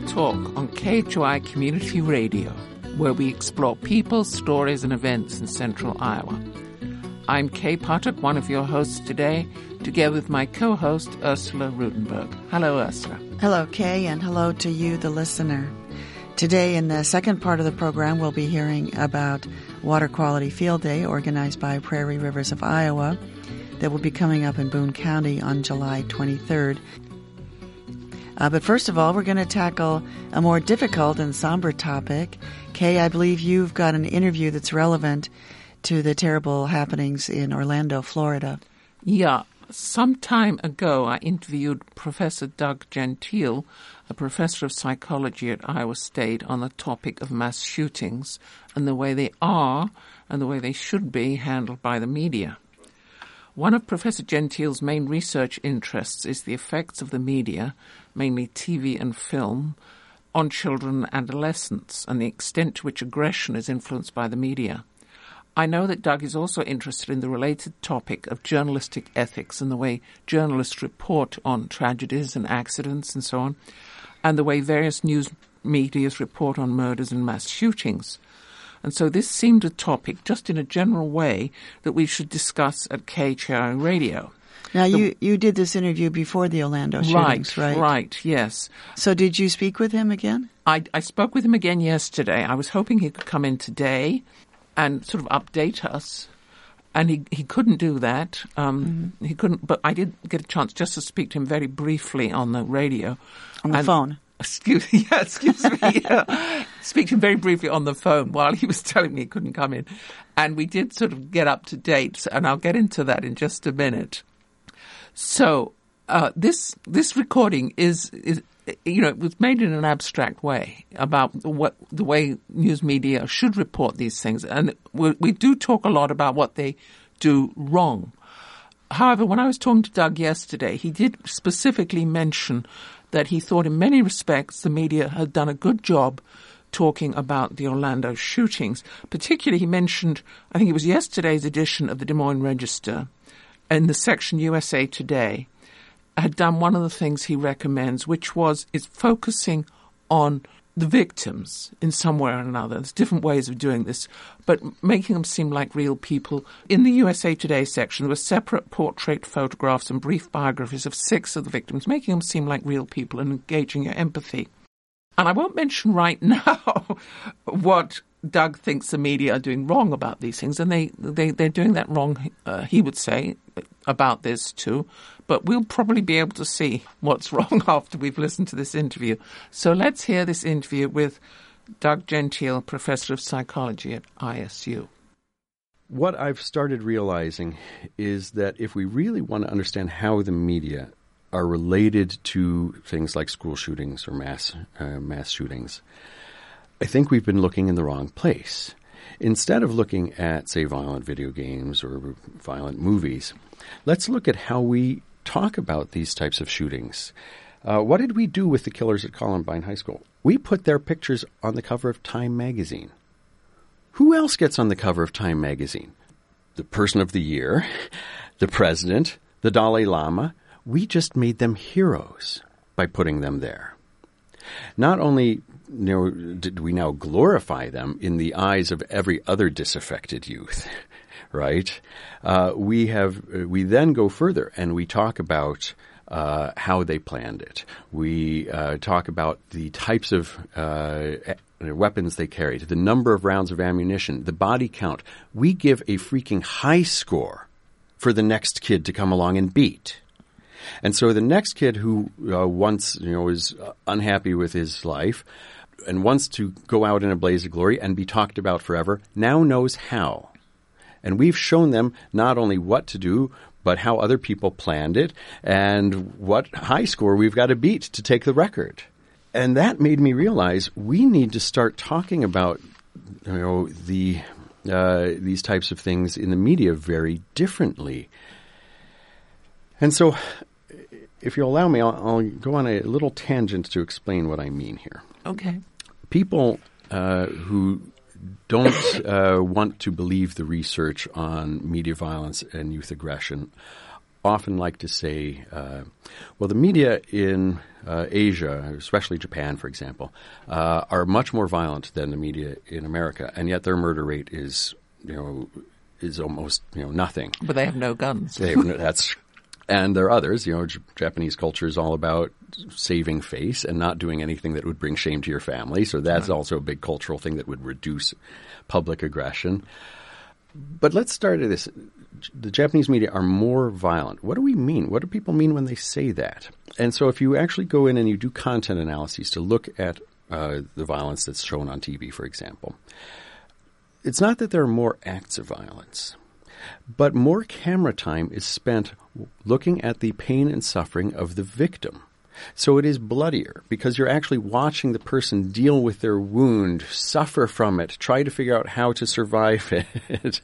Talk on KHOI Community Radio, where we explore people, stories, and events in central Iowa. I'm Kay Potter, one of your hosts today, together with my co-host, Ursula Rutenberg. Hello, Ursula. Hello, Kay, and hello to you, the listener. Today, in the second part of the program, we'll be hearing about Water Quality Field Day, organized by Prairie Rivers of Iowa, that will be coming up in Boone County on July 23rd. But first of all, we're going to tackle a more difficult and somber topic. Kay, I believe you've got an interview that's relevant to the terrible happenings in Orlando, Florida. Yeah. Some time ago, I interviewed Professor Doug Gentile, a professor of psychology at Iowa State, on the topic of mass shootings and the way they are and the way they should be handled by the media. One of Professor Gentile's main research interests is the effects of the media, mainly TV and film, on children and adolescents and the extent to which aggression is influenced by the media. I know that Doug is also interested in the related topic of journalistic ethics and the way journalists report on tragedies and accidents and so on, and the way various news medias report on murders and mass shootings. And so this seemed a topic, just in a general way, that we should discuss at KHOI Radio. Now, you did this interview before the Orlando shootings, right? Right, yes. So did you speak with him again? I spoke with him again yesterday. I was hoping he could come in today and sort of update us. And he couldn't do that. He couldn't, but I did get a chance just to speak to him very briefly on the radio. On the phone? Excuse me. Yeah. Speak to him very briefly on the phone while he was telling me he couldn't come in. And we did sort of get up to date, and I'll get into that in just a minute. So this recording is it was made in an abstract way about the way news media should report these things. And we do talk a lot about what they do wrong. However, when I was talking to Doug yesterday, he did specifically mention that he thought in many respects the media had done a good job talking about the Orlando shootings. Particularly, he mentioned, I think it was yesterday's edition of the Des Moines Register, in the section USA Today, had done one of the things he recommends, which is focusing on the victims in some way or another. There's different ways of doing this, but making them seem like real people. In the USA Today section, there were separate portrait photographs and brief biographies of 6 of the victims, making them seem like real people and engaging your empathy. And I won't mention right now what Doug thinks the media are doing wrong about these things, and they're doing that wrong, he would say, about this too. But we'll probably be able to see what's wrong after we've listened to this interview. So let's hear this interview with Doug Gentile, professor of psychology at ISU. What I've started realizing is that if we really want to understand how the media are related to things like school shootings or mass shootings, I think we've been looking in the wrong place. Instead of looking at, say, violent video games or violent movies, let's look at how we talk about these types of shootings. What did we do with the killers at Columbine High School? We put their pictures on the cover of Time magazine. Who else gets on the cover of Time magazine? The person of the year, the president, the Dalai Lama. We just made them heroes by putting them there. Not only did we now glorify them in the eyes of every other disaffected youth, right? We then go further and we talk about how they planned it. We talk about the types of weapons they carried, the number of rounds of ammunition, the body count. We give a freaking high score for the next kid to come along and beat. And so the next kid who once is unhappy with his life and wants to go out in a blaze of glory and be talked about forever now knows how. And we've shown them not only what to do, but how other people planned it and what high score we've got to beat to take the record. And that made me realize we need to start talking about these types of things in the media very differently. And so, if you'll allow me, I'll go on a little tangent to explain what I mean here. Okay. People who don't want to believe the research on media violence and youth aggression often like to say, well, the media in Asia, especially Japan, for example, are much more violent than the media in America, and yet their murder rate is almost nothing. But they have no guns. And there are others. Japanese culture is all about saving face and not doing anything that would bring shame to your family. So that's also a big cultural thing that would reduce public aggression. But let's start at this. The Japanese media are more violent. What do we mean? What do people mean when they say that? And so if you actually go in and you do content analyses to look at the violence that's shown on TV, for example, it's not that there are more acts of violence, but more camera time is spent looking at the pain and suffering of the victim. So it is bloodier because you're actually watching the person deal with their wound, suffer from it, try to figure out how to survive it.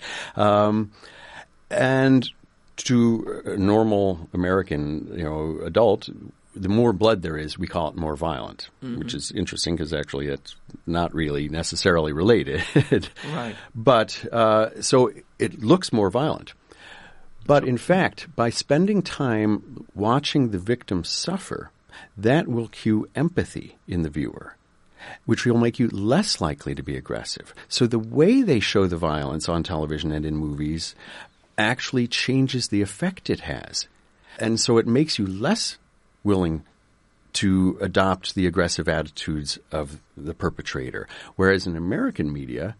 And to a normal American, adult, the more blood there is, we call it more violent, which is interesting because actually it's not really necessarily related. Right. But so it looks more violent. But in fact, by spending time watching the victim suffer, that will cue empathy in the viewer, which will make you less likely to be aggressive. So the way they show the violence on television and in movies actually changes the effect it has. And so it makes you less willing to adopt the aggressive attitudes of the perpetrator. Whereas in American media,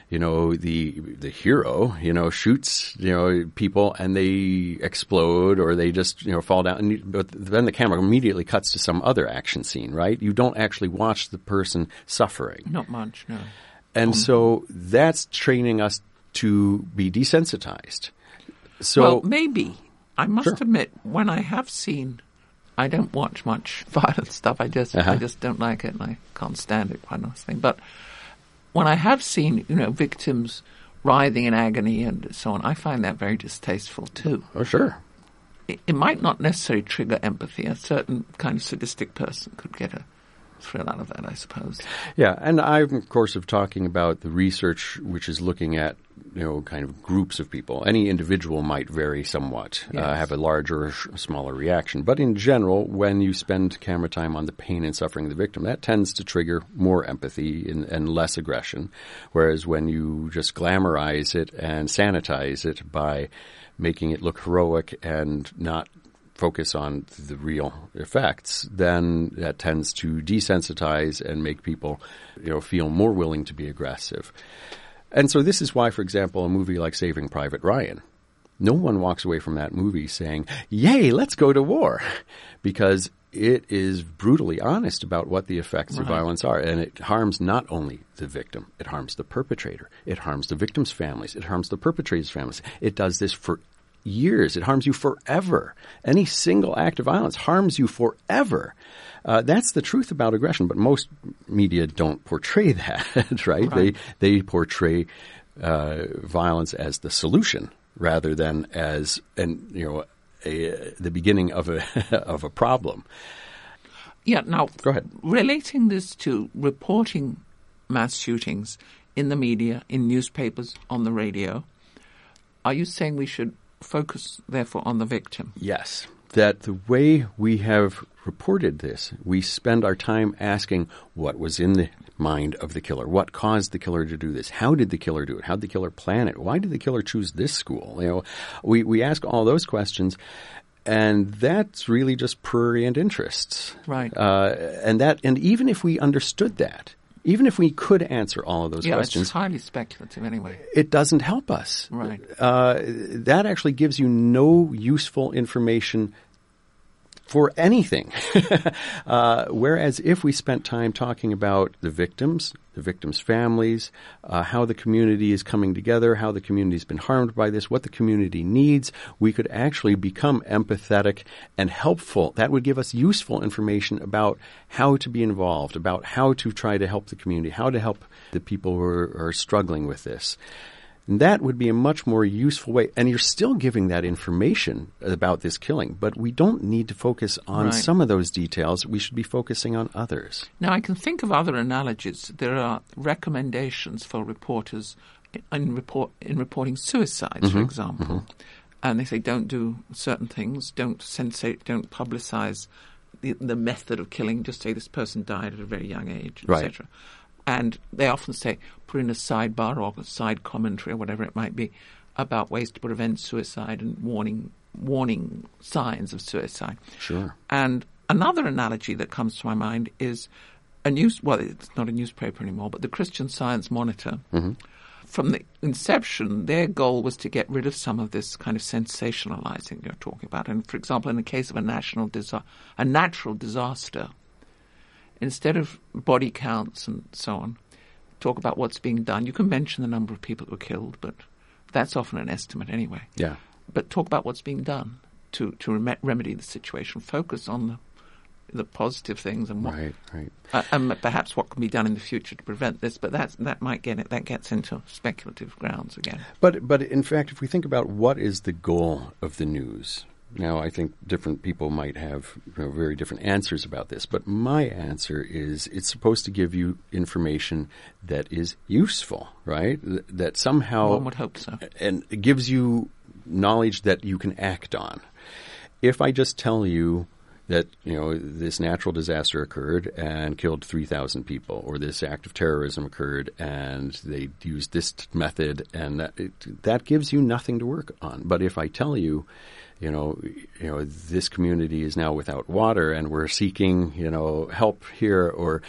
the hero, shoots, people and they explode or they just, fall down. But then the camera immediately cuts to some other action scene, right? You don't actually watch the person suffering. Not much, no. And so that's training us to be desensitized. So well, maybe. I must admit, when I have seen, I don't watch much violent stuff. I just don't like it and I can't stand it, quite honestly. But when I have seen, victims writhing in agony and so on, I find that very distasteful too. Oh, sure. It might not necessarily trigger empathy. A certain kind of sadistic person could get a thrill out of that, I suppose. Yeah, and I'm, of course, talking about the research which is looking at, kind of groups of people. Any individual might vary somewhat, have a larger or smaller reaction. But in general, when you spend camera time on the pain and suffering of the victim, that tends to trigger more empathy and less aggression. Whereas when you just glamorize it and sanitize it by making it look heroic and not focus on the real effects, then that tends to desensitize and make people, feel more willing to be aggressive. And so this is why, for example, a movie like Saving Private Ryan, no one walks away from that movie saying, yay, let's go to war, because it is brutally honest about what the effects of violence are. And it harms not only the victim, it harms the perpetrator, it harms the victim's families, it harms the perpetrator's families. It does this for years. It harms you forever. Any single act of violence harms you forever. That's the truth about aggression, but most media don't portray that, right? They portray violence as the solution rather than as the beginning of a problem. Yeah. Now, go ahead. Relating this to reporting mass shootings in the media, in newspapers, on the radio, are you saying we should focus, therefore, on the victim? Yes. That the way we have reported this, we spend our time asking what was in the mind of the killer, what caused the killer to do this, how did the killer do it, how did the killer plan it, why did the killer choose this school? We ask all those questions, and that's really just prurient interests. Right. And even if we understood that, even if we could answer all of those questions, it's highly speculative anyway. It doesn't help us. Right. That actually gives you no useful information for anything. Whereas if we spent time talking about the victims' families, how the community is coming together, how the community has been harmed by this, what the community needs, we could actually become empathetic and helpful. That would give us useful information about how to be involved, about how to try to help the community, how to help the people who are struggling with this. And that would be a much more useful way. And you're still giving that information about this killing, but we don't need to focus on some of those details. We should be focusing on others. Now, I can think of other analogies. There are recommendations for reporters in reporting suicides, for example. And they say don't do certain things, don't sensate, don't publicize the method of killing. Just say this person died at a very young age, Right. etc. And they often say put in a sidebar or a side commentary or whatever it might be about ways to prevent suicide and warning signs of suicide. Sure. And another analogy that comes to my mind is it's not a newspaper anymore, but the Christian Science Monitor. Mm-hmm. From the inception, their goal was to get rid of some of this kind of sensationalizing you're talking about. And, for example, in the case of a natural disaster, instead of body counts and so on, talk about what's being done. You can mention the number of people that were killed, but that's often an estimate anyway. Yeah. But talk about what's being done to remedy the situation. Focus on the positive things and what, Right. and perhaps what can be done in the future to prevent this. But that gets into speculative grounds again. But in fact, if we think about what is the goal of the news, now I think different people might have very different answers about this. But my answer is it's supposed to give you information that is useful, right? That somehow One would hope so. And it gives you knowledge that you can act on. If I just tell you that this natural disaster occurred and killed 3,000 people, or this act of terrorism occurred and they used this method, and that gives you nothing to work on. But if I tell you, this community is now without water and we're seeking, help here, or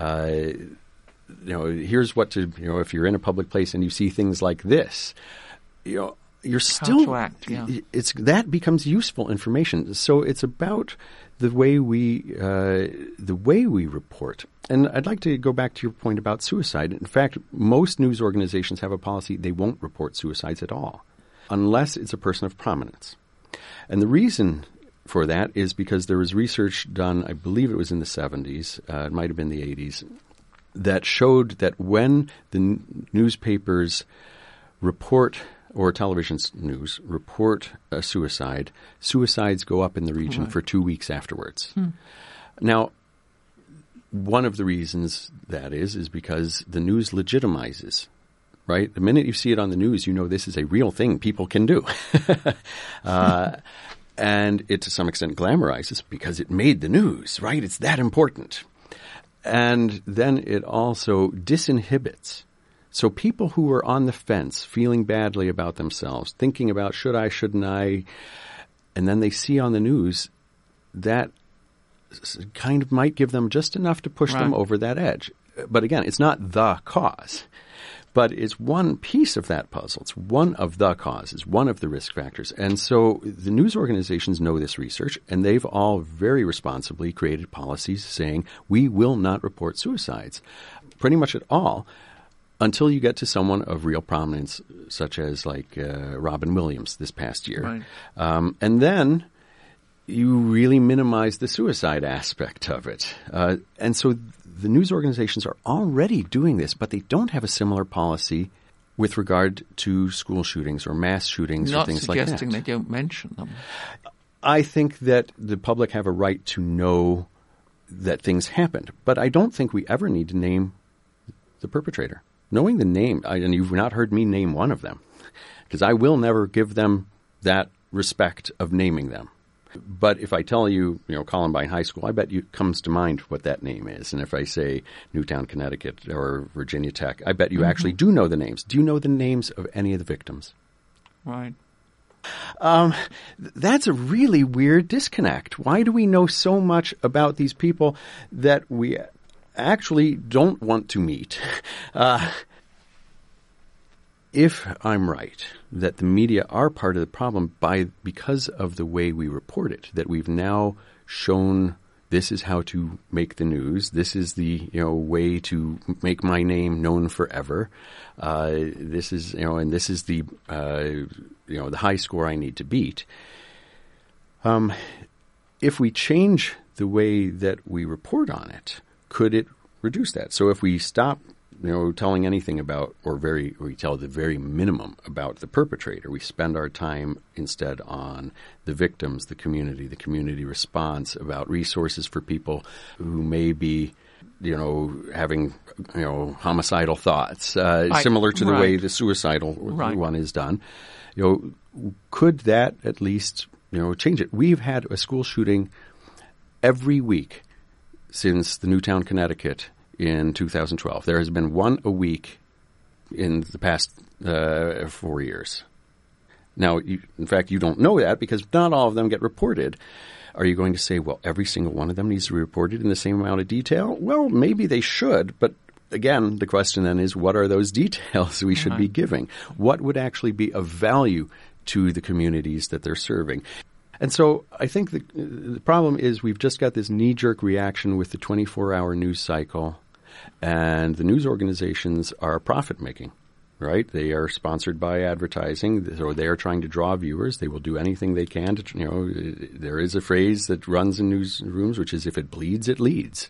here's what to, if you're in a public place and you see things like this, you're still how to act, yeah. That becomes useful information. So it's about the way we report. And I'd like to go back to your point about suicide. In fact, most news organizations have a policy they won't report suicides at all, unless it's a person of prominence. And the reason for that is because there was research done, I believe it was in the 70s, it might have been the 80s, that showed that when the newspapers report or television news report a suicide, suicides go up in the region for 2 weeks afterwards. Now, one of the reasons that is because the news legitimizes, right? The minute you see it on the news, this is a real thing people can do. And it to some extent glamorizes because it made the news, right? It's that important. And then it also disinhibits. So people who are on the fence, feeling badly about themselves, thinking about should I, shouldn't I, and then they see on the news, that kind of might give them just enough to push them over that edge. But again, it's not the cause. But it's one piece of that puzzle. It's one of the causes, one of the risk factors. And so the news organizations know this research, and they've all very responsibly created policies saying we will not report suicides pretty much at all until you get to someone of real prominence, such as Robin Williams this past year. Right. And then you really minimize the suicide aspect of it. And so the news organizations are already doing this, but they don't have a similar policy with regard to school shootings or mass shootings or things like that. Not suggesting they don't mention them. I think that the public have a right to know that things happened, but I don't think we ever need to name the perpetrator. Knowing the name, and you've not heard me name one of them, because I will never give them that respect of naming them. But if I tell you, Columbine High School, I bet you comes to mind what that name is. And if I say Newtown, Connecticut, or Virginia Tech, I bet you actually do know the names. Do you know the names of any of the victims? Right. That's a really weird disconnect. Why do we know so much about these people that we actually don't want to meet? If I'm right, that the media are part of the problem because of the way we report it, that we've now shown this is how to make the news, this is the way to make my name known forever, this is and this is the the high score I need to beat. If we change the way that we report on it, could it reduce that? So if we stop telling anything about, we tell the very minimum about the perpetrator. We spend our time instead on the victims, the community response, about resources for people who may be, having, homicidal thoughts, similar to the way the suicidal one is done. Could that at least, change it? We've had a school shooting every week since the Newtown, Connecticut in 2012. There has been one a week in the past 4 years. Now, in fact, you don't know that because not all of them get reported. Are you going to say, well, every single one of them needs to be reported in the same amount of detail? Well, maybe they should, but again, the question then is, what are those details we should be giving? What would actually be of value to the communities that they're serving? And so I think the problem is we've just got this knee-jerk reaction with the 24-hour news cycle, and the news organizations are profit-making. Right? They are sponsored by advertising, so they are trying to draw viewers. They will do anything they can to, there is a phrase that runs in newsrooms, which is if it bleeds, it leads.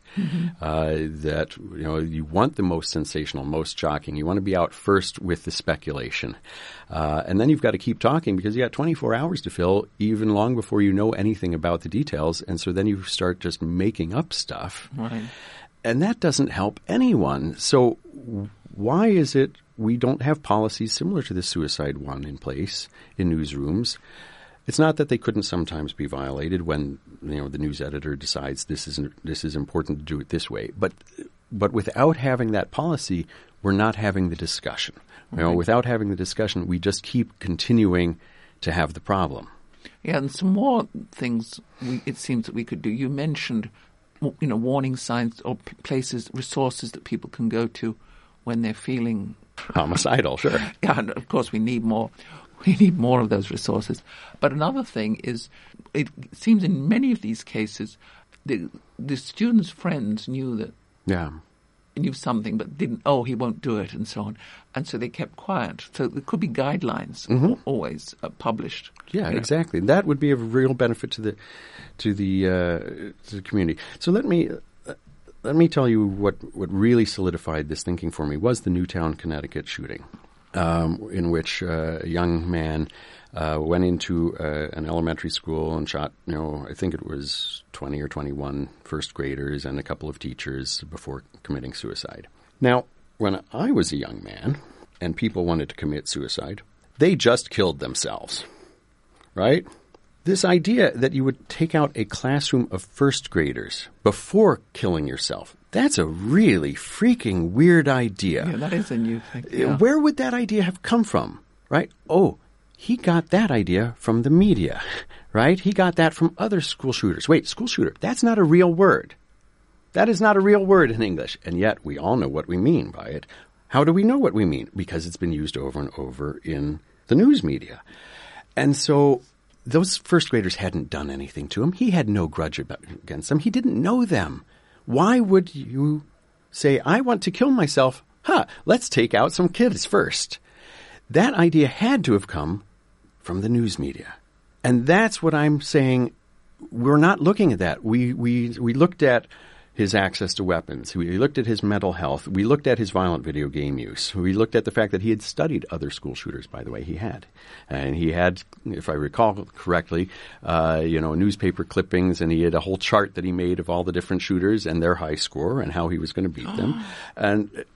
That, you want the most sensational, most shocking. You want to be out first with the speculation. And then you've got to keep talking because you got 24 hours to fill even long before you know anything about the details. And so then you start just making up stuff. Right. And that doesn't help anyone. So why is it we don't have policies similar to the suicide one in place in newsrooms? It's not that they couldn't sometimes be violated when the news editor decides this is important to do it this way. But without having that policy, we're not having the discussion. Without having the discussion, we just keep continuing to have the problem. Yeah, and some more things it seems that we could do. You mentioned, warning signs or places, resources that people can go to when they're feeling homicidal, sure. Yeah, and of course we need more. We need more of those resources. But another thing is, it seems in many of these cases, the students' friends knew something, but didn't. Oh, he won't do it, and so on. And so they kept quiet. So there could be guidelines always published. Yeah, exactly. That would be of real benefit to the community. So let me tell you what really solidified this thinking for me was the Newtown, Connecticut shooting, in which a young man went into an elementary school and shot, I think it was 20 or 21 first graders and a couple of teachers before committing suicide. Now, when I was a young man and people wanted to commit suicide, they just killed themselves, right? This idea that you would take out a classroom of first graders before killing yourself, that's a really freaking weird idea. Yeah, that is a new thing. Yeah. Where would that idea have come from, right? Oh, he got that idea from the media, right? He got that from other school shooters. Wait, school shooter, that's not a real word. That is not a real word in English, and yet we all know what we mean by it. How do we know what we mean? Because it's been used over and over in the news media. And so those first graders hadn't done anything to him. He had no grudge against them. He didn't know them. Why would you say, I want to kill myself? Let's take out some kids first. That idea had to have come from the news media. And that's what I'm saying. We're not looking at that. We looked at his access to weapons. We looked at his mental health. We looked at his violent video game use. We looked at the fact that he had studied other school shooters, by the way, he had. And he had, if I recall correctly, newspaper clippings, and he had a whole chart that he made of all the different shooters and their high score and how he was going to beat them. And,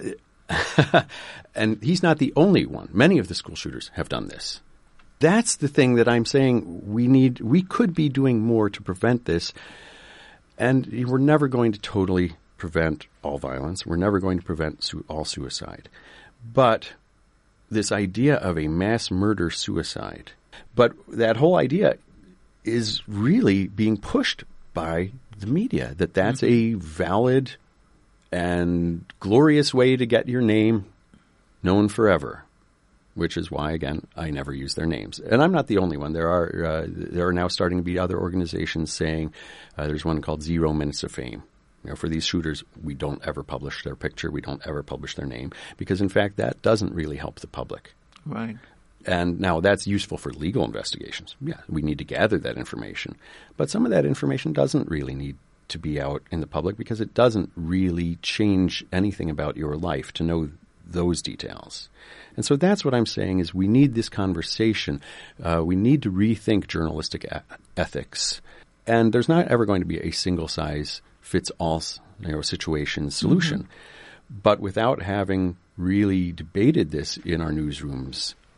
and he's not the only one. Many of the school shooters have done this. That's the thing that I'm saying we could be doing more to prevent this. And we're never going to totally prevent all violence. We're never going to prevent all suicide. But this idea of a mass murder suicide, but that whole idea is really being pushed by the media, that's a valid and glorious way to get your name known forever, which is why, again, I never use their names. And I'm not the only one. There are now starting to be other organizations saying there's one called 0 Minutes of Fame. For these shooters, we don't ever publish their picture. We don't ever publish their name because, in fact, that doesn't really help the public. Right. And now that's useful for legal investigations. Yeah, we need to gather that information. But some of that information doesn't really need to be out in the public because it doesn't really change anything about your life to know those details. And so that's what I'm saying is we need this conversation. We need to rethink journalistic ethics. And there's not ever going to be a single-size-fits-all situation solution. But without having really debated this in our newsrooms,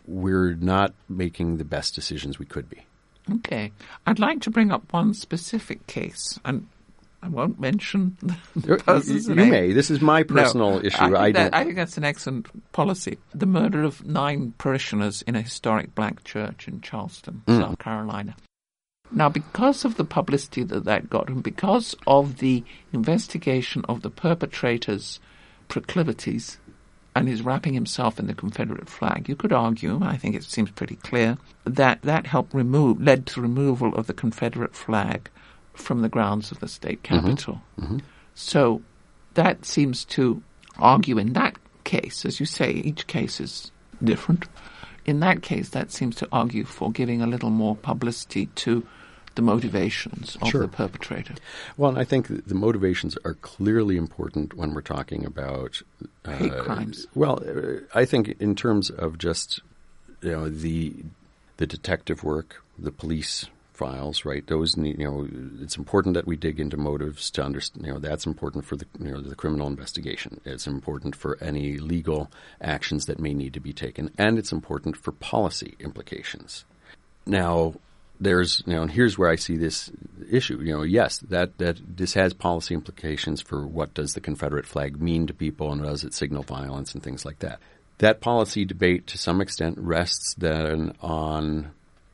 we're not making the best decisions we could be. Okay. I'd like to bring up one specific case, and I won't mention the person's You name. may. This is my personal issue. I think that's an excellent policy. The murder of 9 parishioners in a historic black church in Charleston, South Carolina. Now, because of the publicity that got, and because of the investigation of the perpetrator's proclivities and his wrapping himself in the Confederate flag, you could argue, I think it seems pretty clear, that led to removal of the Confederate flag from the grounds of the state capitol. Mm-hmm. So that seems to argue in that case, as you say, each case is different. In that case, that seems to argue for giving a little more publicity to the motivations of the perpetrator. Well, and I think the motivations are clearly important when we're talking about hate crimes. Well, I think in terms of just the detective work, the police files, right? Those it's important that we dig into motives to understand. That's important for the criminal investigation. It's important for any legal actions that may need to be taken, and it's important for policy implications. Now, and here's where I see this issue. Yes, that this has policy implications for what does the Confederate flag mean to people, and does it signal violence and things like that. That policy debate, to some extent, rests then on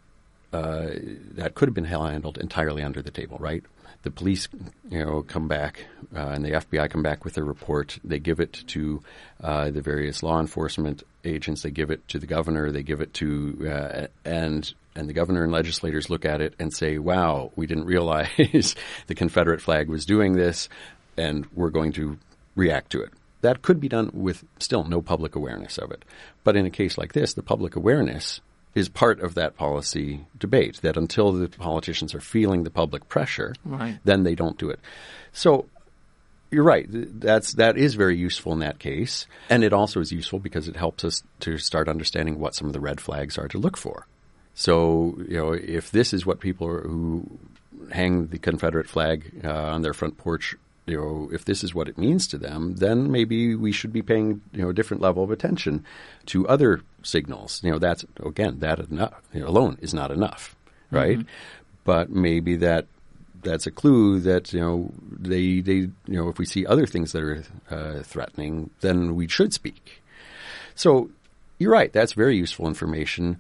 that could have been handled entirely under the table, right? The police, come back and the FBI come back with their report. They give it to the various law enforcement agents. They give it to the governor. They give it to and the governor and legislators look at it and say, "Wow, we didn't realize the Confederate flag was doing this, and we're going to react to it." That could be done with still no public awareness of it. But in a case like this, the public awareness is part of that policy debate, that until the politicians are feeling the public pressure, then they don't do it. So you're right. That is very useful in that case. And it also is useful because it helps us to start understanding what some of the red flags are to look for. So, if this is what people who hang the Confederate flag on their front porch, if this is what it means to them, then maybe we should be paying, a different level of attention to other signals. That's, again, that alone is not enough, right? Mm-hmm. But maybe that's a clue that, they if we see other things that are threatening, then we should speak. So you're right. That's very useful information.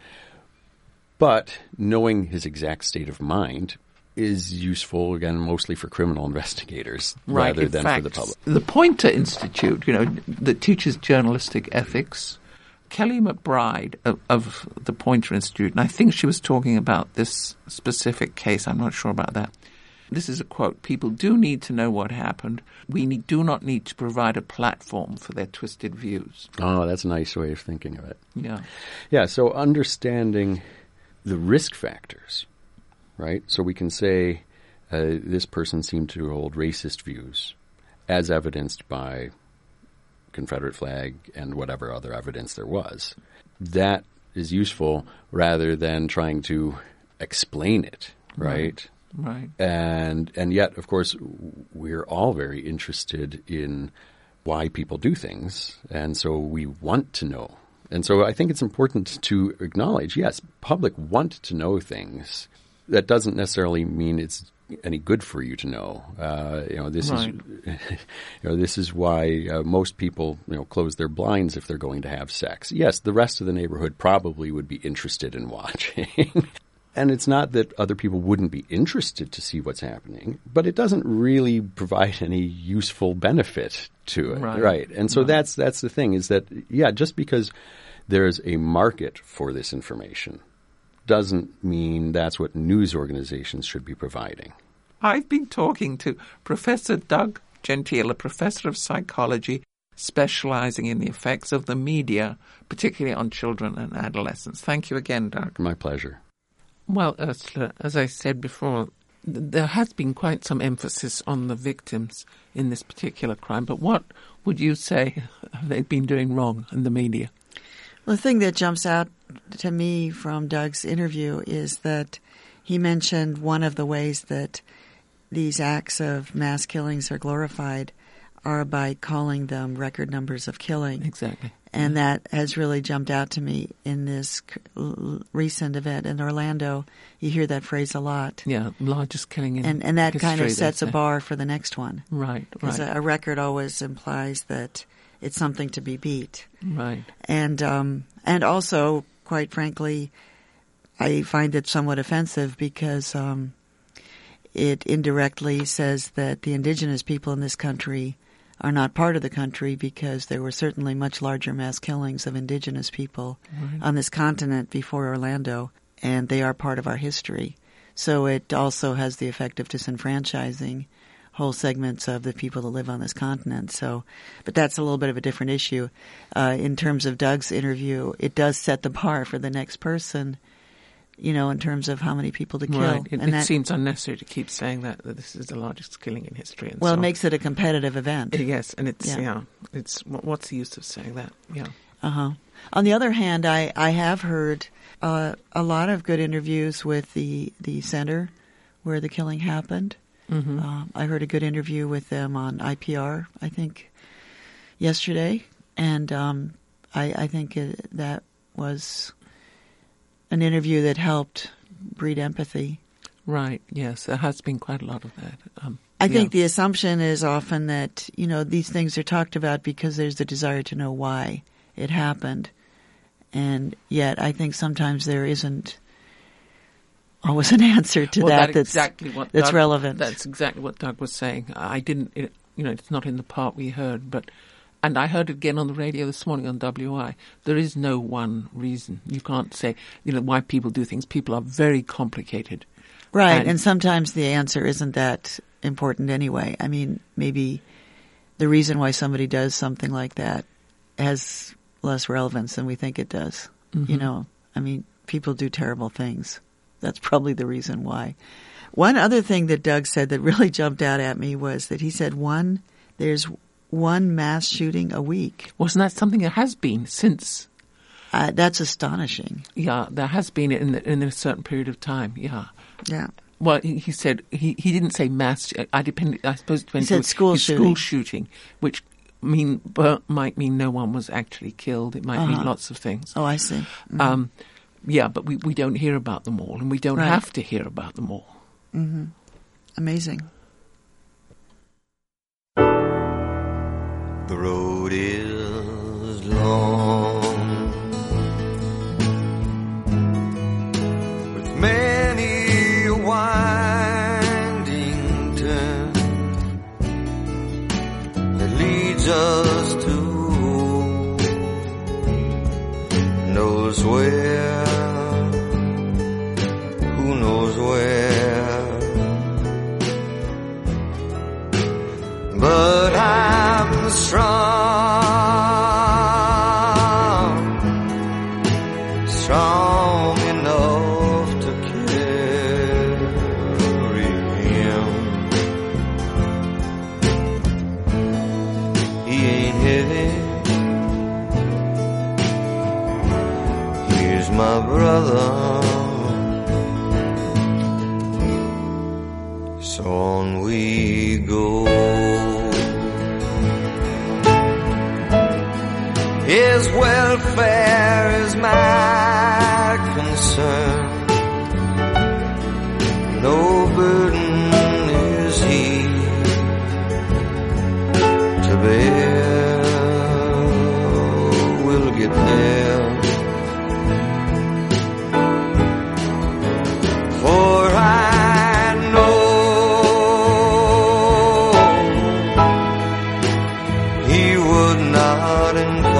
But knowing his exact state of mind is useful, again, mostly for criminal investigators rather than for the public. The Poynter Institute, that teaches journalistic ethics, Kelly McBride of the Poynter Institute, and I think she was talking about this specific case. I'm not sure about that. This is a quote: "People do need to know what happened. We do not need to provide a platform for their twisted views." Oh, that's a nice way of thinking of it. Yeah. Yeah, so understanding the risk factors, right? So we can say this person seemed to hold racist views as evidenced by Confederate flag and whatever other evidence there was. That is useful rather than trying to explain it, right? Right. And yet, of course, we're all very interested in why people do things, and so we want to know. And so I think it's important to acknowledge, yes, public want to know things. That doesn't necessarily mean it's any good for you to know. This is why most people, close their blinds if they're going to have sex. Yes, the rest of the neighborhood probably would be interested in watching. And it's not that other people wouldn't be interested to see what's happening, but it doesn't really provide any useful benefit to it, right? And so that's the thing, is that, just because there's a market for this information doesn't mean that's what news organizations should be providing. I've been talking to Professor Doug Gentile, a professor of psychology specializing in the effects of the media, particularly on children and adolescents. Thank you again, Doug. My pleasure. Well, Ursula, as I said before, there has been quite some emphasis on the victims in this particular crime, but what would you say they've been doing wrong in the media? Well, the thing that jumps out to me from Doug's interview is that he mentioned one of the ways that these acts of mass killings are glorified are by calling them record numbers of killing. Exactly. And that has really jumped out to me in this recent event in Orlando. You hear that phrase a lot. Yeah, largest killing in and that history, kind of sets a bar for the next one. Right, Because a record always implies that it's something to be beat. Right. And also, quite frankly, I find it somewhat offensive because it indirectly says that the indigenous people in this country are not part of the country, because there were certainly much larger mass killings of indigenous people on this continent before Orlando, and they are part of our history. So it also has the effect of disenfranchising whole segments of the people that live on this continent. So, but that's a little bit of a different issue. In terms of Doug's interview, it does set the bar for the next person, you know, in terms of how many people to kill. Right. It seems unnecessary to keep saying that this is the largest killing in history. And it makes it a competitive event. Yes, and it's what's the use of saying that? Yeah. On the other hand, I have heard a lot of good interviews with the center where the killing happened. Mm-hmm. I heard a good interview with them on IPR, I think, yesterday, and I think that was an interview that helped breed empathy. Right, yes. There has been quite a lot of that. I think the assumption is often that, you know, these things are talked about because there's the desire to know why it happened. And yet I think sometimes there isn't always an answer to that's relevant. That's exactly what Doug was saying. It's not in the part we heard, and I heard it again on the radio this morning on WI. There is no one reason. You can't say, why people do things. People are very complicated. Right, and sometimes the answer isn't that important anyway. I mean, maybe the reason why somebody does something like that has less relevance than we think it does. Mm-hmm. People do terrible things. That's probably the reason why. One other thing that Doug said that really jumped out at me was that he said there's one mass shooting a week. Wasn't that something that has been since? That's astonishing. Yeah, there has been in a certain period of time. Yeah. Yeah. Well, he said he didn't say mass. I suppose it depends. He said school shooting, which might mean no one was actually killed. It might mean lots of things. Oh, I see. Mm-hmm. Yeah, but we don't hear about them all, and we don't have to hear about them all. Mm-hmm. Amazing. The road is long, with many a winding turn that leads us to who knows where. But I'm strong enough to carry him. He ain't heavy. Here's my brother. So on we go. His welfare is my concern. No burden is he to bear. We'll get there. For I know he would not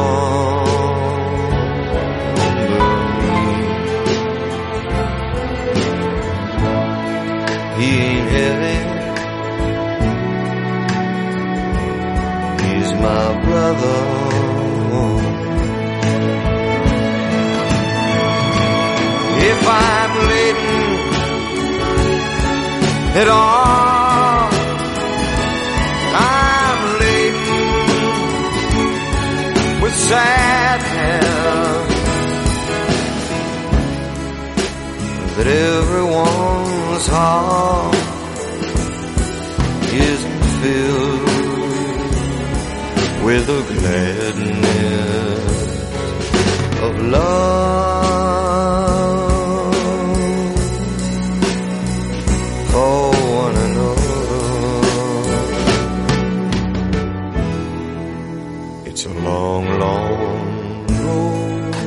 if I'm laden at all, I'm laden with sadness that everyone's heart isn't filled with a gladness of love for one another. It's a long, long road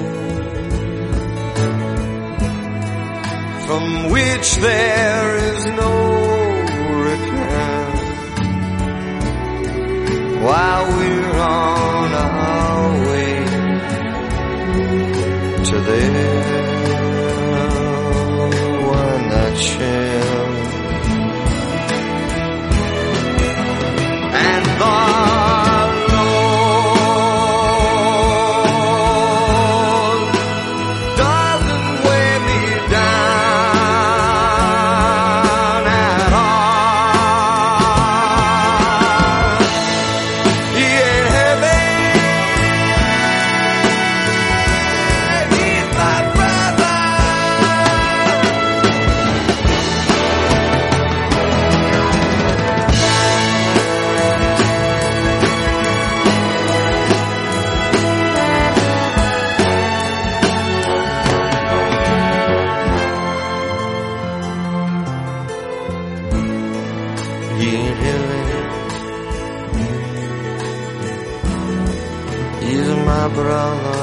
from which there is no return. While we're on our way to there, why not share? And the Lord doesn't weigh me down at all. He ain't heavy, he's my brother. He ain't heavy, he's my brother.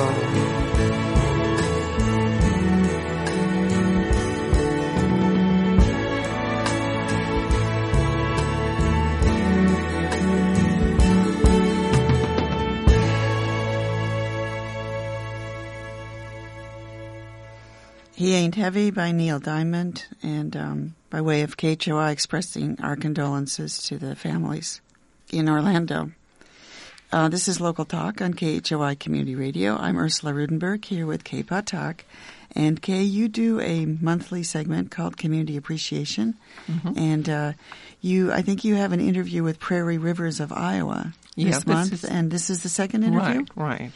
He Ain't Heavy by Neil Diamond, and by way of KHOI expressing our condolences to the families in Orlando. This is Local Talk on KHOI Community Radio. I'm Ursula Rudenberg here with Kay Patak. And Kay, you do a monthly segment called Community Appreciation. Mm-hmm. And I think you have an interview with Prairie Rivers of Iowa this month. And this is the second interview? Right.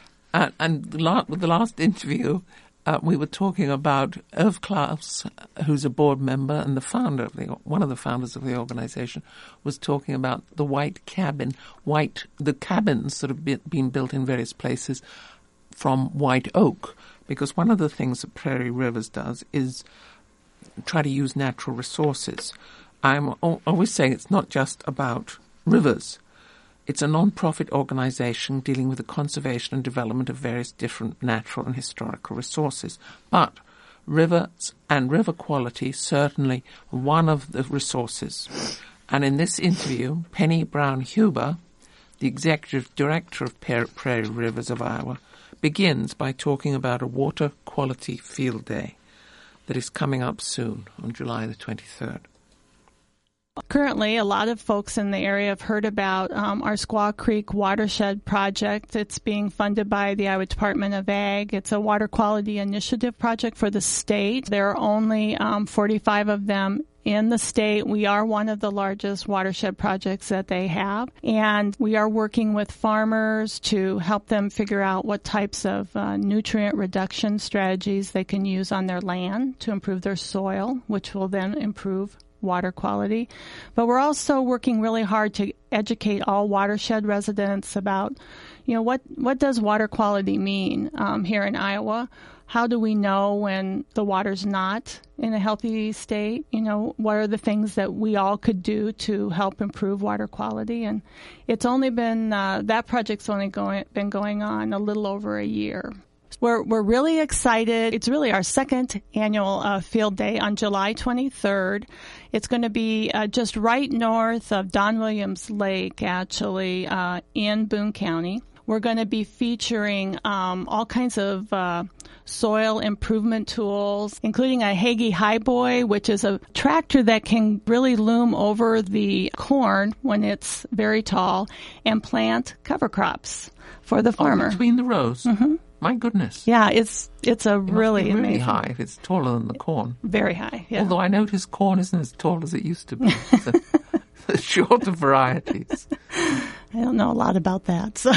And with the last interview, we were talking about Irv Klaus, who's a board member and one of the founders of the organization, was talking about the white cabin, the cabins that have been built in various places from white oak. Because one of the things that Prairie Rivers does is try to use natural resources. I'm always saying it's not just about rivers. It's a non-profit organization dealing with the conservation and development of various different natural and historical resources. But rivers and river quality certainly one of the resources. And in this interview, Penny Brown Huber, the executive director of Prairie Rivers of Iowa, begins by talking about a water quality field day that is coming up soon on July the 23rd. Currently, a lot of folks in the area have heard about our Squaw Creek Watershed Project. It's being funded by the Iowa Department of Ag. It's a water quality initiative project for the state. There are only 45 of them in the state. We are one of the largest watershed projects that they have, and we are working with farmers to help them figure out what types of nutrient reduction strategies they can use on their land to improve their soil, which will then improve water quality. But we're also working really hard to educate all watershed residents about, what does water quality mean here in Iowa? How do we know when the water's not in a healthy state? What are the things that we all could do to help improve water quality? And it's only been, that project's only been going on a little over a year. We're really excited. It's really our second annual field day on July 23rd. It's going to be just right north of Don Williams Lake, actually, in Boone County. We're going to be featuring all kinds of soil improvement tools, including a Hagee Highboy, which is a tractor that can really loom over the corn when it's very tall and plant cover crops for the farmer. Between the rows? Mm-hmm. My goodness. Yeah, it's a really amazing. Really high if it's taller than the corn. Very high, yeah. Although I notice corn isn't as tall as it used to be. The shorter varieties. I don't know a lot about that. So.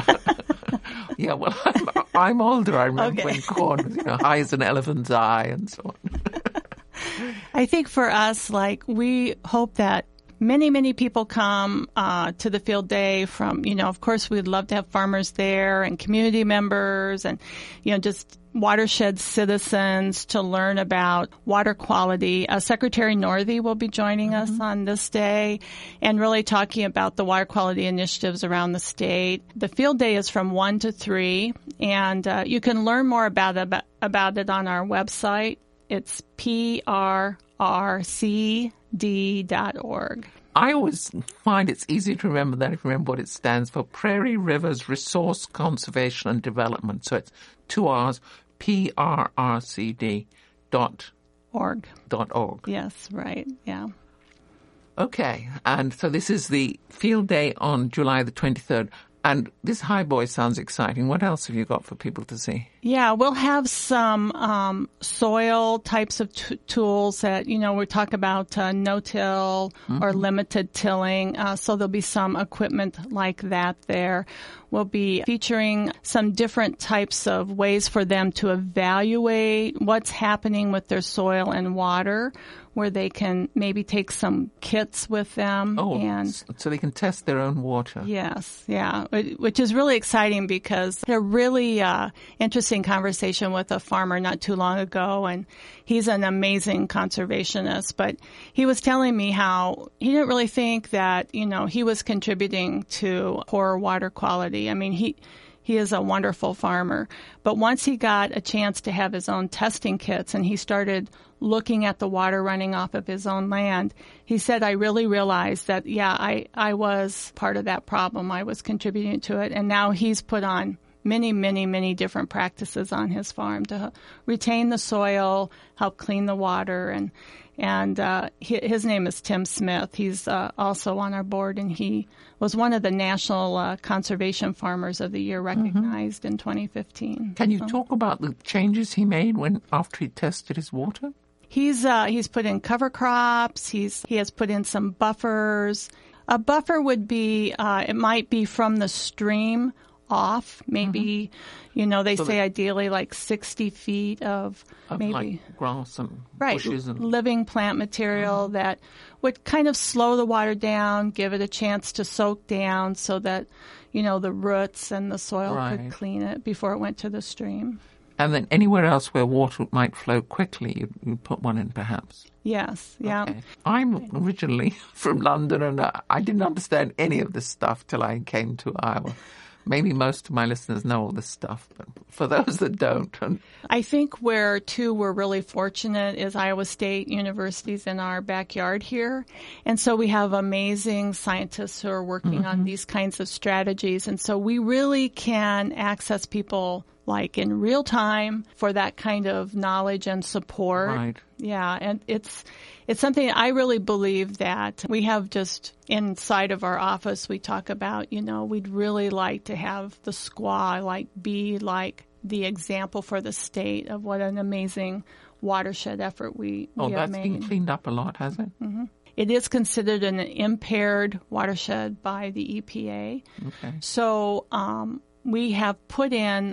Yeah, well, I'm older. I remember when corn was, high as an elephant's eye and so on. I think for us, we hope that many people come to the field day from, of course, we'd love to have farmers there and community members and, just watershed citizens to learn about water quality. Secretary Northey will be joining us on this day and really talking about the water quality initiatives around the state. The field day is from 1 to 3, and you can learn more about it on our website. It's prrcd.org. I always find it's easy to remember that if you remember what it stands for, Prairie Rivers Resource Conservation and Development. So it's 2 R's, prrcd.org. Yes, right, yeah. Okay, and so this is the field day on July the 23rd. And this Highboy sounds exciting. What else have you got for people to see? Yeah, we'll have some soil types of tools that, we talk about no-till or limited tilling. So there'll be some equipment like that there. We'll be featuring some different types of ways for them to evaluate what's happening with their soil and water, where they can maybe take some kits with them. So they can test their own water. Yes, yeah, which is really exciting because a really interesting conversation with a farmer not too long ago, and he's an amazing conservationist, but he was telling me how he didn't really think that, he was contributing to poor water quality. I mean, he is a wonderful farmer, but once he got a chance to have his own testing kits and he started looking at the water running off of his own land, he said, I really realized that, I was part of that problem. I was contributing to it. And now he's put on many different practices on his farm to retain the soil, help clean the water. And his name is Tim Smith. He's also on our board, and he was one of the National Conservation Farmers of the Year recognized in 2015. Can you talk about the changes he made after he tested his water? He's put in cover crops. He has put in some buffers. A buffer would be it might be from the stream off, maybe, they say ideally like 60 feet of maybe like grass and bushes and living plant material that would kind of slow the water down, give it a chance to soak down so that, the roots and the soil could clean it before it went to the stream. And then anywhere else where water might flow quickly, you put one in perhaps? Yes, yeah. Okay. I'm originally from London, and I didn't understand any of this stuff till I came to Iowa. Maybe most of my listeners know all this stuff, but for those that don't. I think where, too, we're really fortunate is Iowa State University's in our backyard here. And so we have amazing scientists who are working on these kinds of strategies. And so we really can access people like in real time for that kind of knowledge and support. Right. Yeah, and it's something I really believe that we have just inside of our office. We talk about, we'd really like to have the SQUA be like the example for the state of what an amazing watershed effort we have made. Oh, that's been cleaned up a lot, has it? Mm-hmm. It is considered an impaired watershed by the EPA. Okay. So we have put in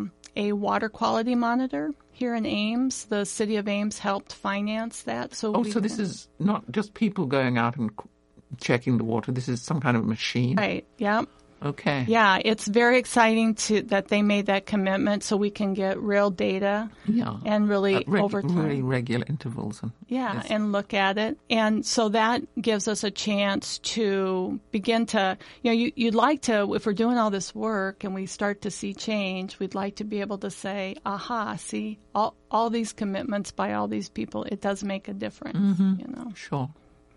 a water quality monitor here in Ames. The city of Ames helped finance that. So this is not just people going out and checking the water. This is some kind of machine. Right, yeah. Okay. Yeah, it's very exciting that they made that commitment so we can get real data and really over time. Really regular intervals. And look at it. And so that gives us a chance to begin to, you'd like to, if we're doing all this work and we start to see change, we'd like to be able to say, see, all these commitments by all these people, it does make a difference, Sure.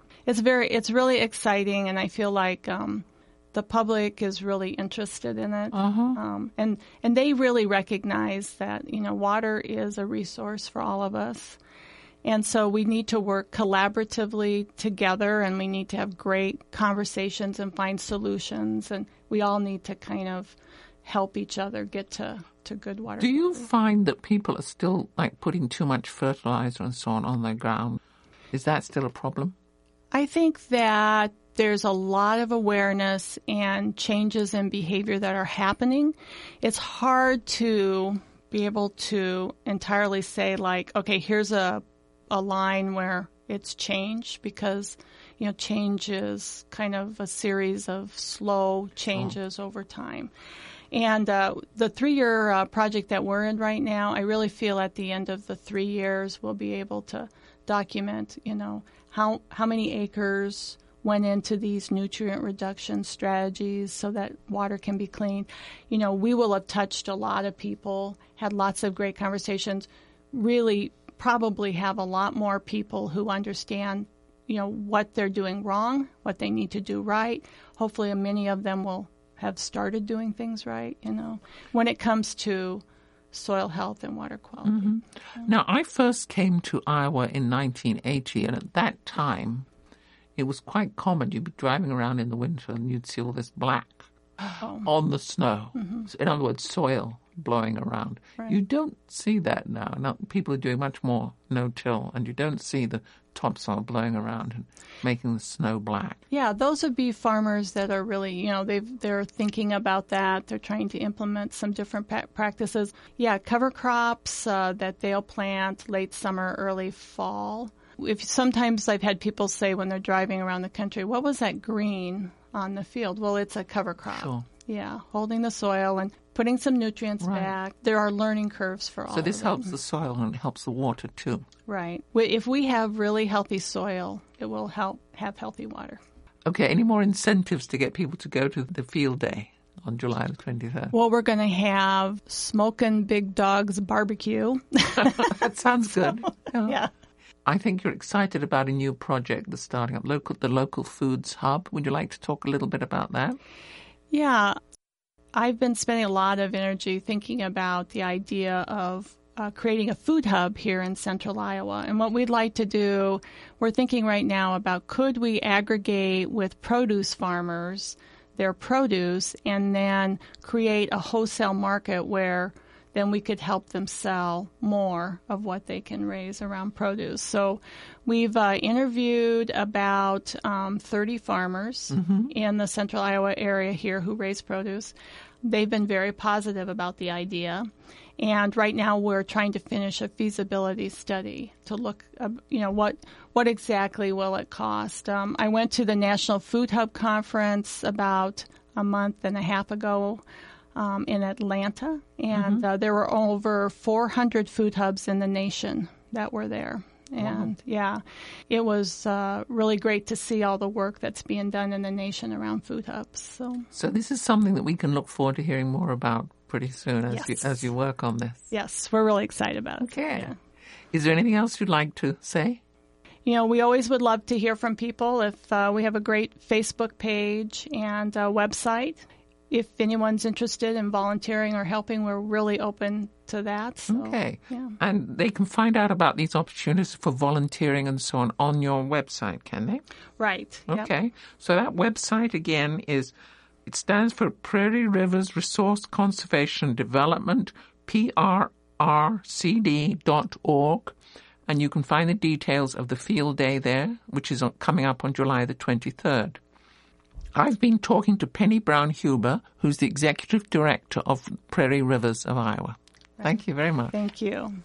It's really exciting, and I feel like the public is really interested in it. And they really recognize that, water is a resource for all of us. And so we need to work collaboratively together, and we need to have great conversations and find solutions. And we all need to kind of help each other get to good water. Do you find that people are still putting too much fertilizer and so on their ground? Is that still a problem? I think that there's a lot of awareness and changes in behavior that are happening. It's hard to be able to entirely say okay, here's a line where it's change, because change is kind of a series of slow changes over time. And the 3-year project that we're in right now, I really feel at the end of the 3 years we'll be able to document, how many acres went into these nutrient reduction strategies so that water can be cleaned. We will have touched a lot of people, had lots of great conversations, really probably have a lot more people who understand, what they're doing wrong, what they need to do right. Hopefully many of them will have started doing things right, when it comes to soil health and water quality. Mm-hmm. Now, I first came to Iowa in 1980, and at that time, it was quite common. You'd be driving around in the winter and you'd see all this black on the snow. Mm-hmm. In other words, soil blowing around. Right. You don't see that now. Now. People are doing much more no-till, and you don't see the topsoil blowing around and making the snow black. Yeah, those would be farmers that are really, they're thinking about that. They're trying to implement some different practices. Yeah, cover crops that they'll plant late summer, early fall. Sometimes I've had people say when they're driving around the country, what was that green on the field? Well, it's a cover crop. Sure. Yeah, holding the soil and putting some nutrients back. There are learning curves for all of them. So this helps the soil and it helps the water too. Right. If we have really healthy soil, it will help have healthy water. Okay, any more incentives to get people to go to the field day on July the 23rd? Well, we're going to have Smokin' Big Dogs barbecue. That sounds good. Yeah. I think you're excited about a new project that's starting up, the Local Foods Hub. Would you like to talk a little bit about that? Yeah. I've been spending a lot of energy thinking about the idea of creating a food hub here in central Iowa. And what we'd like to do, we're thinking right now about could we aggregate with produce farmers their produce and then create a wholesale market where then we could help them sell more of what they can raise around produce. So we've interviewed about 30 farmers in the central Iowa area here who raise produce. They've been very positive about the idea. And right now we're trying to finish a feasibility study to look, what exactly will it cost. I went to the National Food Hub Conference about a month and a half ago in Atlanta, and there were over 400 food hubs in the nation that were there. And, it was really great to see all the work that's being done in the nation around food hubs. So this is something that we can look forward to hearing more about pretty soon as you work on this. Yes, we're really excited about it. Okay. Yeah. Is there anything else you'd like to say? We always would love to hear from people. If we have a great Facebook page and a website. If anyone's interested in volunteering or helping, we're really open to that. So, okay. Yeah. And they can find out about these opportunities for volunteering and so on your website, can they? Right. Okay. Yep. So that website, again, it stands for Prairie Rivers Resource Conservation Development, prrcd.org. And you can find the details of the field day there, which is coming up on July the 23rd. I've been talking to Penny Brown-Huber, who's the Executive Director of Prairie Rivers of Iowa. Right. Thank you very much. Thank you.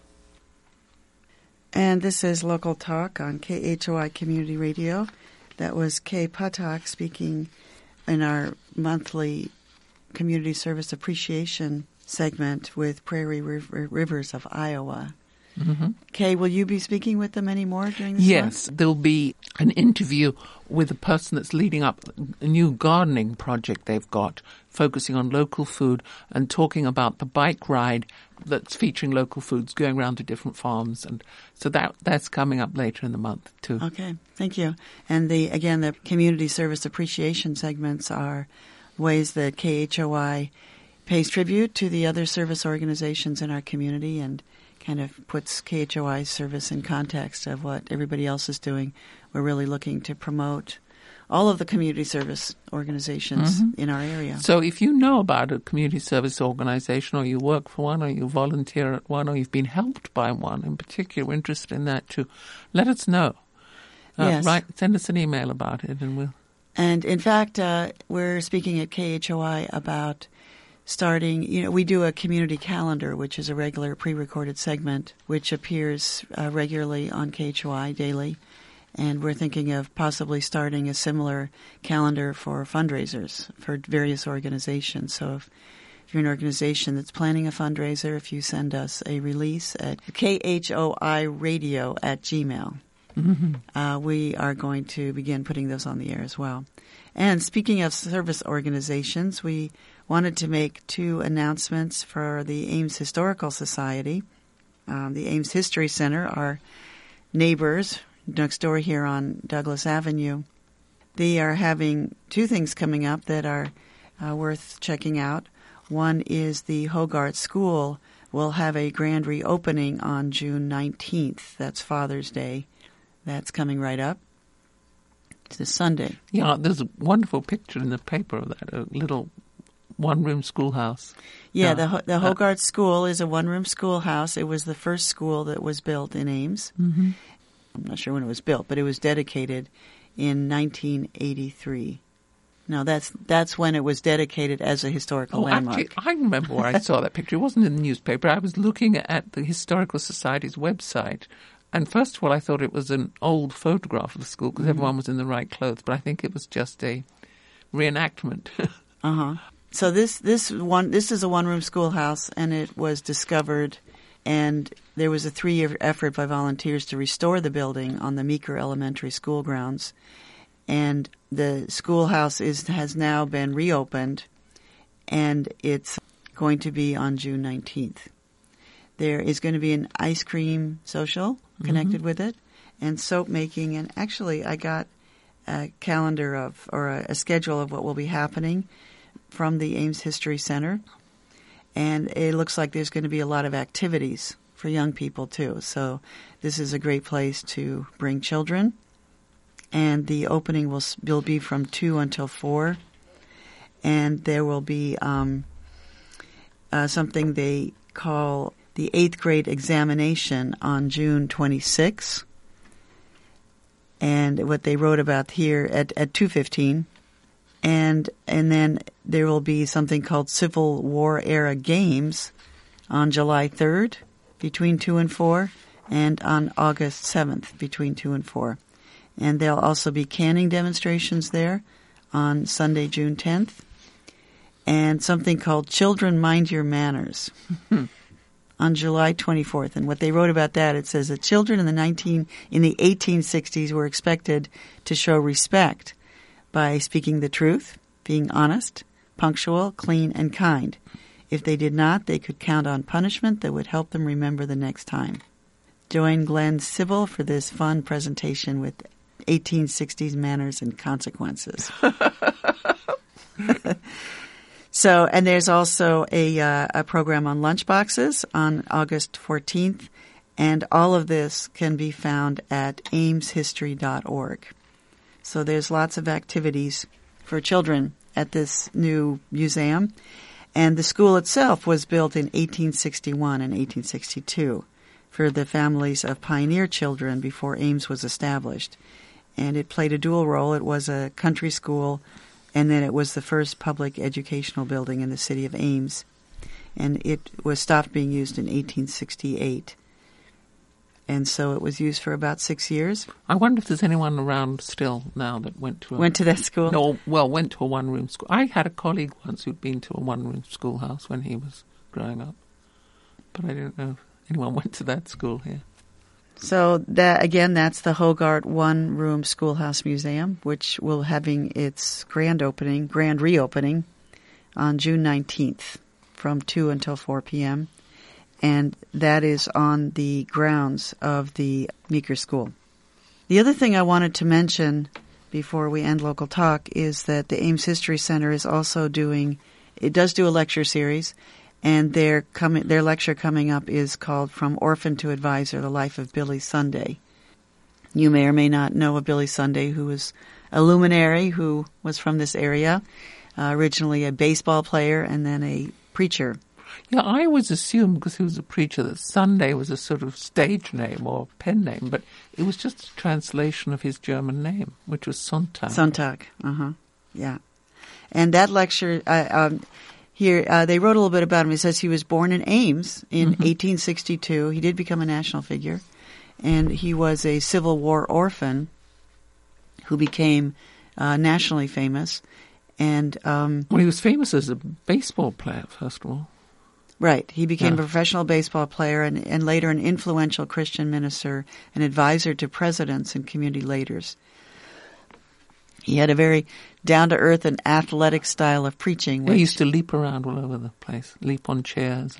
And this is Local Talk on KHOI Community Radio. That was Kay Patak speaking in our monthly Community Service Appreciation segment with Prairie Rivers of Iowa. Mm-hmm. Kay, will you be speaking with them anymore during this month? There'll be an interview with a person that's leading up a new gardening project they've got, focusing on local food and talking about the bike ride that's featuring local foods, going around to different farms. And so that's coming up later in the month, too. Okay, thank you. And the Community Service Appreciation segments are ways that KHOI pays tribute to the other service organizations in our community and kind of puts KHOI's service in context of what everybody else is doing. We're really looking to promote all of the community service organizations in our area. So if you know about a community service organization, or you work for one, or you volunteer at one, or you've been helped by one in particular, we're interested in that too, let us know. Yes. Send us an email about it and we'll... And in fact, we're speaking at KHOI about starting, we do a community calendar, which is a regular pre-recorded segment, which appears regularly on KHOI daily. And we're thinking of possibly starting a similar calendar for fundraisers for various organizations. So if you're an organization that's planning a fundraiser, if you send us a release at khoiradio@gmail.com, we are going to begin putting those on the air as well. And speaking of service organizations, we wanted to make 2 announcements for the Ames Historical Society. The Ames History Center, our neighbors next door here on Douglas Avenue, they are having 2 things coming up that are worth checking out. One is the Hogarth School will have a grand reopening on June 19th. That's Father's Day. That's coming right up. It's this Sunday. Yeah, there's a wonderful picture in the paper of that, a little one-room schoolhouse. Yeah, the Hogarth School is a one-room schoolhouse. It was the first school that was built in Ames. Mm-hmm. I'm not sure when it was built, but it was dedicated in 1983. No, that's when it was dedicated as a historical landmark. Actually, I remember where I saw that picture. It wasn't in the newspaper. I was looking at the Historical Society's website. And first of all, I thought it was an old photograph of the school because everyone was in the right clothes. But I think it was just a reenactment. So this is a one-room schoolhouse, and it was discovered, and there was a 3-year effort by volunteers to restore the building on the Meeker Elementary School grounds. And the schoolhouse has now been reopened, and it's going to be on June 19th. There is going to be an ice cream social connected with it, and soap making. And actually, I got a calendar a schedule of what will be happening from the Ames History Center. And it looks like there's going to be a lot of activities for young people, too. So this is a great place to bring children. And the opening will be from 2 until 4. And there will be something they call the 8th grade examination on June 26. And what they wrote about here at 2:15. And then there will be something called Civil War Era Games on July 3rd between 2 and 4, and on August 7th between 2 and 4. And there'll also be canning demonstrations there on Sunday, June 10th, and something called Children Mind Your Manners on July 24th. And what they wrote about that, it says that children in the 1860s were expected to show respect by speaking the truth, being honest, punctual, clean, and kind. If they did not, they could count on punishment that would help them remember the next time. Join Glenn Sybil for this fun presentation with 1860s manners and consequences. So, and there's also a program on lunchboxes on August 14th, and all of this can be found at ameshistory.org. So there's lots of activities for children at this new museum. And the school itself was built in 1861 and 1862 for the families of pioneer children before Ames was established. And it played a dual role. It was a country school, and then it was the first public educational building in the city of Ames. And it was stopped being used in 1868. And so it was used for about 6 years. I wonder if there's anyone around still now that went to that school? No, went to a one-room school. I had a colleague once who'd been to a one-room schoolhouse when he was growing up. But I don't know if anyone went to that school here. So that's the Hogarth One-Room Schoolhouse Museum, which will having its grand reopening on June 19th from 2 until 4 p.m., and that is on the grounds of the Meeker School. The other thing I wanted to mention before we end Local Talk is that the Ames History Center is also does do a lecture series, and their lecture coming up is called From Orphan to Advisor, The Life of Billy Sunday. You may or may not know of Billy Sunday, who was a luminary who was from this area, originally a baseball player and then a preacher. Yeah, I always assumed, because he was a preacher, that Sunday was a sort of stage name or pen name, but it was just a translation of his German name, which was Sonntag. Sonntag, yeah. And that lecture, here, they wrote a little bit about him. It says he was born in Ames in 1862. He did become a national figure, and he was a Civil War orphan who became nationally famous. And well, he was famous as a baseball player, first of all. Right. He became a professional baseball player and later an influential Christian minister and advisor to presidents and community leaders. He had a very down-to-earth and athletic style of preaching. He used to leap around all over the place, leap on chairs.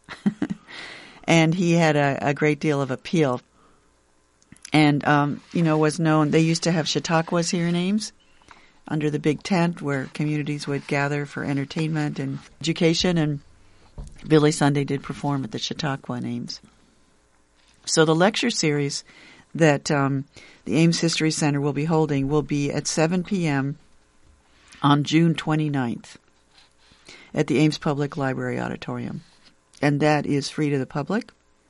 And he had a great deal of appeal. And, was known, they used to have Chautauquas here in Ames, under the big tent where communities would gather for entertainment and education, and Billy Sunday did perform at the Chautauqua in Ames. So the lecture series that the Ames History Center will be holding will be at 7 p.m. on June 29th at the Ames Public Library Auditorium. And that is free to the public.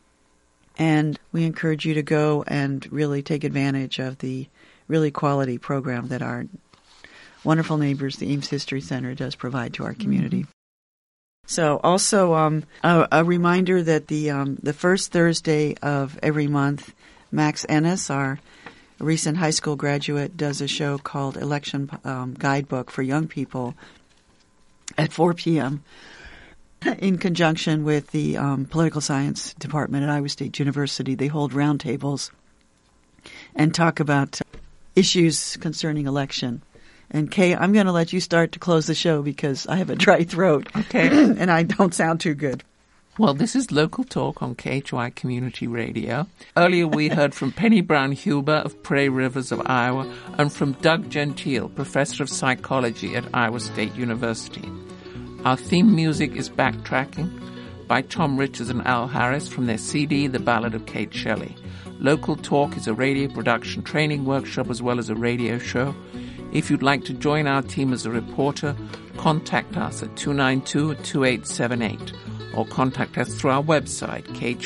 And we encourage you to go and really take advantage of the really quality program that our wonderful neighbors, the Ames History Center, does provide to our community. Mm-hmm. So also a reminder that the first Thursday of every month, Max Ennis, our recent high school graduate, does a show called Election Guidebook for Young People at 4 p.m. in conjunction with the Political Science Department at Iowa State University. They hold roundtables and talk about issues concerning election. And Kay, I'm going to let you start to close the show because I have a dry throat. Okay. And I don't sound too good. Well, this is Local Talk on KHY Community Radio. Earlier we heard from Penny Brown-Huber of Prairie Rivers of Iowa and from Doug Gentile, Professor of Psychology at Iowa State University. Our theme music is Backtracking by Tom Richards and Al Harris from their CD, The Ballad of Kate Shelley. Local Talk is a radio production training workshop as well as a radio show. If you'd like to join our team as a reporter, contact us at 292-2878 or contact us through our website,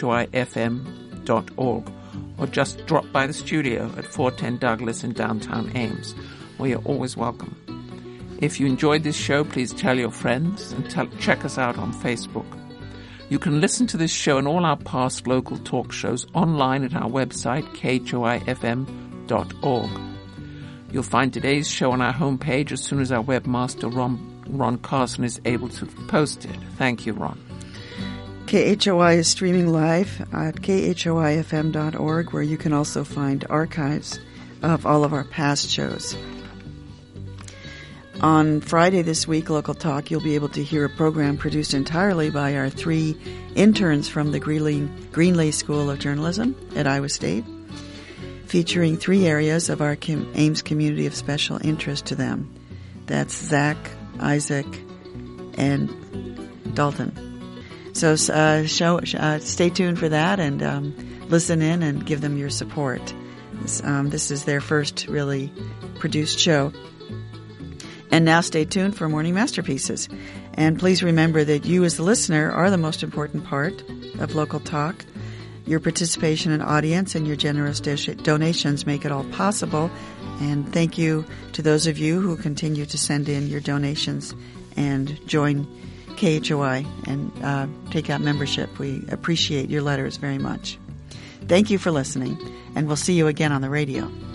khyfm.org, or just drop by the studio at 410 Douglas in downtown Ames, where you're always welcome. If you enjoyed this show, please tell your friends and check us out on Facebook. You can listen to this show and all our past Local Talk shows online at our website, khyfm.org. You'll find today's show on our homepage as soon as our webmaster, Ron Carson, is able to post it. Thank you, Ron. KHOI is streaming live at khyfm.org, where you can also find archives of all of our past shows. On Friday this week, Local Talk, you'll be able to hear a program produced entirely by our 3 interns from the Greenlee School of Journalism at Iowa State, featuring 3 areas of our Ames community of special interest to them. That's Zach, Isaac, and Dalton. So stay tuned for that and listen in and give them your support. This is their first really produced show. And now stay tuned for Morning Masterpieces. And please remember that you as the listener are the most important part of Local Talk. Your participation and audience and your generous donations make it all possible. And thank you to those of you who continue to send in your donations and join KHOI and take out membership. We appreciate your letters very much. Thank you for listening, and we'll see you again on the radio.